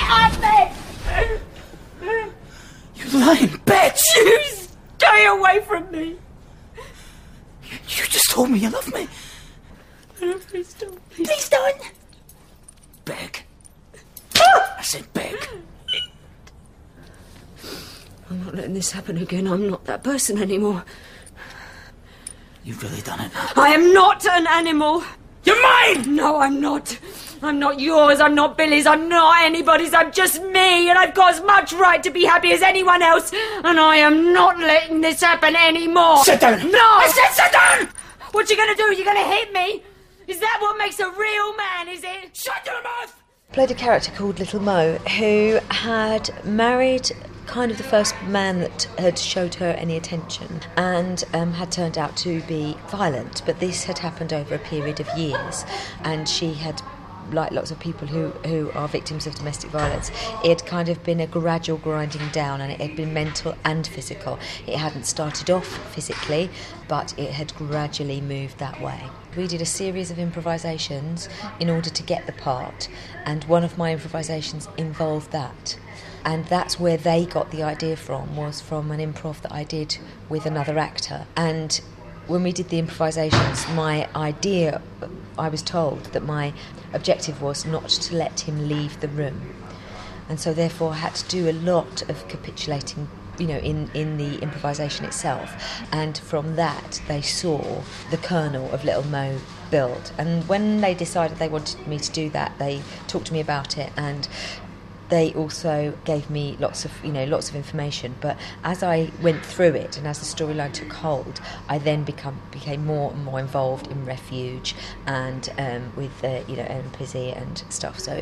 at me! You lying bitch! You stay away from me! You just told me you love me. No, please don't. Please don't. Beg. I said beg. I'm not letting this happen again. I'm not that person anymore. You've really done it now. I am not an animal. You're mine! No, I'm not. I'm not yours, I'm not Billy's, I'm not anybody's, I'm just me, and I've got as much right to be happy as anyone else, and I am not letting this happen anymore. Sit down! No! I said sit down! What you gonna do? You gonna hit me? Is that what makes a real man, is it? Shut your mouth! Played a character called Little Mo, who had married kind of the first man that had showed her any attention, and had turned out to be violent, but this had happened over a period of years, and she had, like lots of people who are victims of domestic violence, it had kind of been a gradual grinding down, and it had been mental and physical. It hadn't started off physically, but it had gradually moved that way. We did a series of improvisations in order to get the part, and one of my improvisations involved that. And that's where they got the idea from, was from an improv that I did with another actor. And when we did the improvisations, my idea, I was told that my objective was not to let him leave the room. And so therefore I had to do a lot of capitulating, in the improvisation itself. And from that they saw the kernel of Little Mo build. And when they decided they wanted me to do that, they talked to me about it, and they also gave me lots of information. But as I went through it and as the storyline took hold, I then became more and more involved in Refuge and with Ellen Pizzey and stuff. So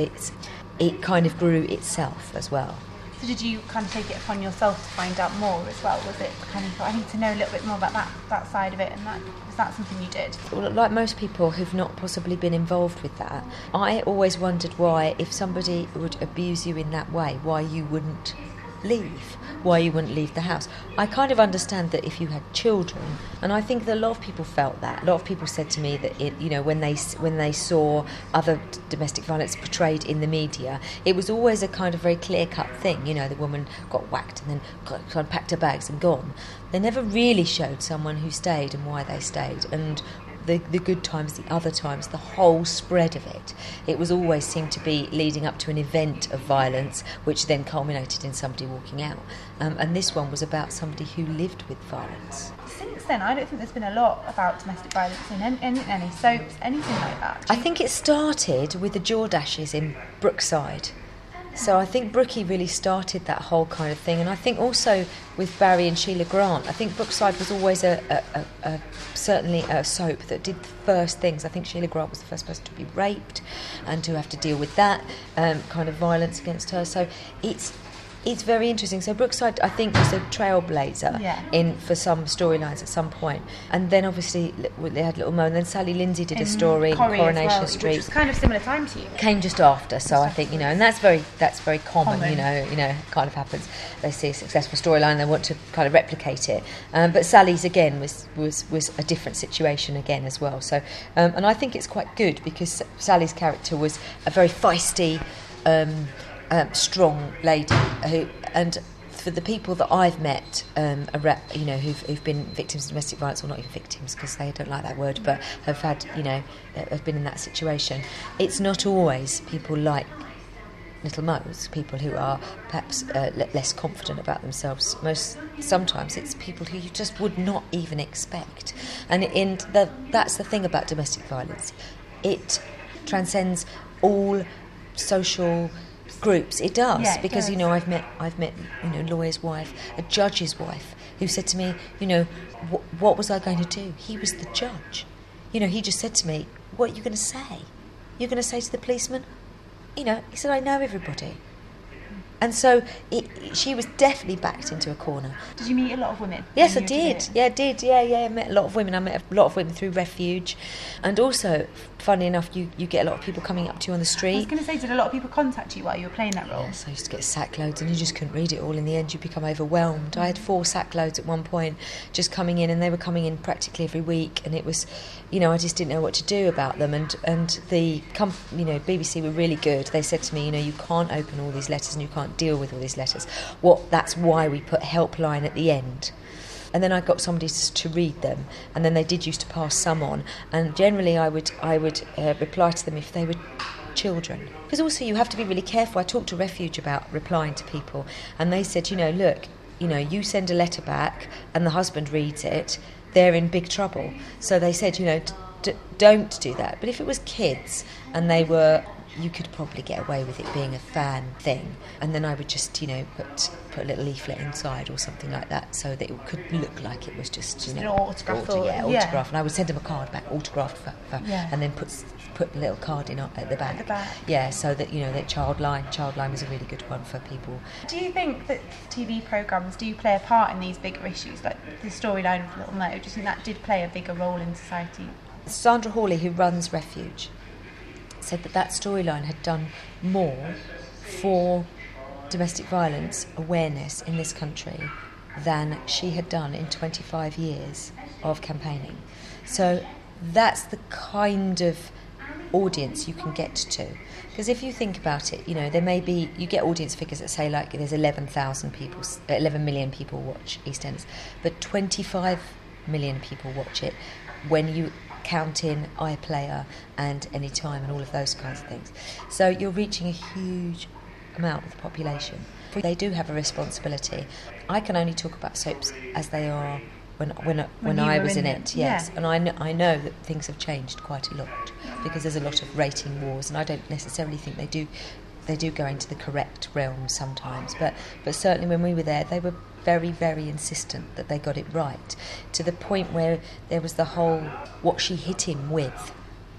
it kind of grew itself as well. So did you kind of take it upon yourself to find out more as well? Was it kind of, I need to know a little bit more about that side of it, and was that something you did? Well, like most people who've not possibly been involved with that, I always wondered why, if somebody would abuse you in that way, why you wouldn't leave, why you wouldn't leave the house. I kind of understand that if you had children, and I think that a lot of people felt that. A lot of people said to me that when they saw other domestic violence portrayed in the media, it was always a kind of very clear-cut thing. The woman got whacked and then kind of packed her bags and gone. They never really showed someone who stayed and why they stayed, and the good times, the other times, the whole spread of it. It was always seemed to be leading up to an event of violence, which then culminated in somebody walking out. And this one was about somebody who lived with violence. Since then, I don't think there's been a lot about domestic violence in any soaps, anything like that. I think it started with the Jordashes in Brookside. So I think Brookie really started that whole kind of thing, and I think also with Barry and Sheila Grant, I think Brookside was always certainly a soap that did the first things. I think Sheila Grant was the first person to be raped and to have to deal with that kind of violence against her. So it's very interesting. So Brookside, I think, was a trailblazer for some storylines at some point. And then obviously they had Little Mo, and then Sally Lindsay did a story in Coronation Street, which was kind of similar time to you. Came just after, so I think and that's very common. Kind of happens. They see a successful storyline, they want to kind of replicate it. But Sally's again was a different situation again as well. So and I think it's quite good because Sally's character was a very feisty, strong lady and for the people that I've met who've been victims of domestic violence, or not even victims because they don't like that word, but have had have been in that situation, it's not always people like Little Mo's, people who are perhaps less confident about themselves. Sometimes it's people who you just would not even expect, and that's the thing about domestic violence. It transcends all social groups. It does, because I've met lawyer's wife, a judge's wife, who said to me, what was I going to do? He was the judge. He just said to me, what are you going to say? You're going to say to the policeman? He said, I know everybody. And so she was definitely backed into a corner. Did you meet a lot of women? Yes, I did. Yeah, I did. Yeah. I met a lot of women. I met a lot of women through Refuge. And also, funny enough, you get a lot of people coming up to you on the street. I was going to say, did a lot of people contact you while you were playing that role? Yes, I used to get sack loads and you just couldn't read it all. In the end, you become overwhelmed. I had 4 sack loads at one point just coming in, and they were coming in practically every week, and it was, I just didn't know what to do about them. And the BBC were really good. They said to me, you can't open all these letters and you can't deal with all these letters. That's why we put helpline at the end. And then I got somebody to read them, and then they did used to pass some on, and generally I would reply to them if they were children, because also you have to be really careful. I talked to Refuge about replying to people, and they said, look, you send a letter back and the husband reads it, they're in big trouble. So they said, don't do that. But if it was kids and they were, you could probably get away with it being a fan thing, and then I would just put a little leaflet inside or something like that, so that it could look like it was just an autograph. Autograph. And I would send them a card back, autographed and then put a little card in at the back. Yeah, so that that Childline was a really good one for people. Do you think that TV programmes do play a part in these bigger issues, like the storyline of Little Mo? Do you think that did play a bigger role in society? Sandra Hawley, who runs Refuge, said that storyline had done more for domestic violence awareness in this country than she had done in 25 years of campaigning. So that's the kind of audience you can get to. Because if you think about it, there may be, you get audience figures that say like there's 11 million people watch EastEnders, but 25 million people watch it when you count in iPlayer and Anytime and all of those kinds of things. So you're reaching a huge amount of the population. They do have a responsibility. I can only talk about soaps as they are when I was in it, yes. Yeah. And I know that things have changed quite a lot, because there's a lot of rating wars, and I don't necessarily think they do go into the correct realm sometimes, but certainly when we were there, they were very, very insistent that they got it right, to the point where there was the whole what she hit him with,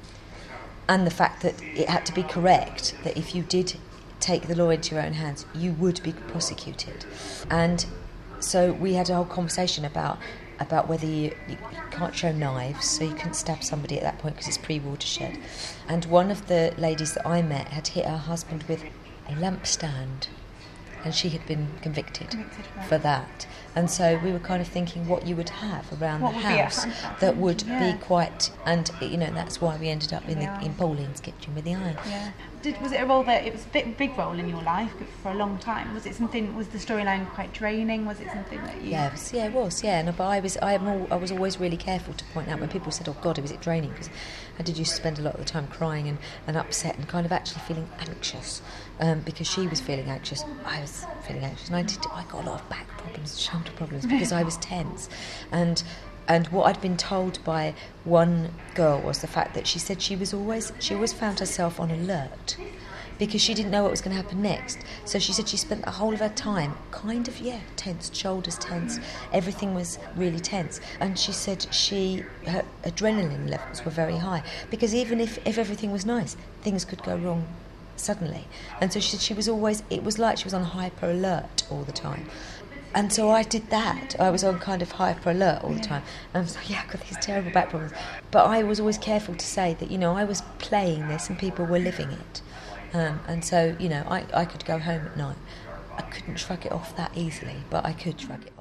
and the fact that it had to be correct, that if you did take the law into your own hands, you would be prosecuted. And so we had a whole conversation about whether you can't show knives, so you couldn't stab somebody at that point because it's pre-Watershed. And one of the ladies that I met had hit her husband with a lampstand, and she had been convicted for that. And so we were kind of thinking what you would have around the house that would be quite, and that's why we ended up in Pauline's kitchen with the iron. Yeah. Was it a role that it was a big role in your life for a long time? Was the storyline quite draining? Was it something that you? Yeah, it was. But I was always really careful to point out when people said, "Oh God, was it draining?" Because I did used to spend a lot of the time crying and upset and kind of actually feeling anxious, because she was feeling anxious, I was feeling anxious, and I got a lot of back problems, shoulder problems, because I was tense, and what I'd been told by one girl was the fact that she said she always found herself on alert, because she didn't know what was going to happen next. So she said she spent the whole of her time kind of, tense, shoulders tense, everything was really tense. And she said her adrenaline levels were very high, because even if everything was nice, things could go wrong suddenly. And so she said it was like she was on hyper alert all the time. And so I did that. I was on kind of hyper alert all the time. And I was like, I've got these terrible back problems. But I was always careful to say that, I was playing this and people were living it. And so, I could go home at night. I couldn't shrug it off that easily, but I could shrug it off.